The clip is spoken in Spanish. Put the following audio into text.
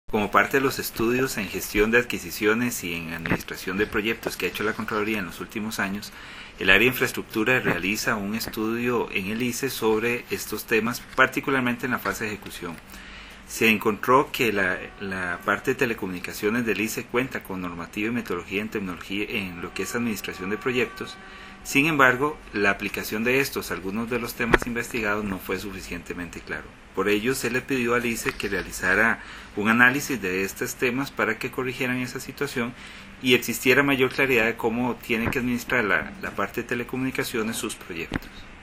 Como parte de los estudios en gestión de adquisiciones y en administración de proyectos que ha hecho la Contraloría en los últimos años, el área de infraestructura realiza un estudio en el ICE sobre estos temas, particularmente en la fase de ejecución. Se encontró que la parte de telecomunicaciones del ICE cuenta con normativa y metodología en lo que es administración de proyectos. Sin embargo, la aplicación de algunos de los temas investigados, no fue suficientemente claro. Por ello, se le pidió al ICE que realizara un análisis de estos temas para que corrigieran esa situación y existiera mayor claridad de cómo tiene que administrar la parte de telecomunicaciones sus proyectos.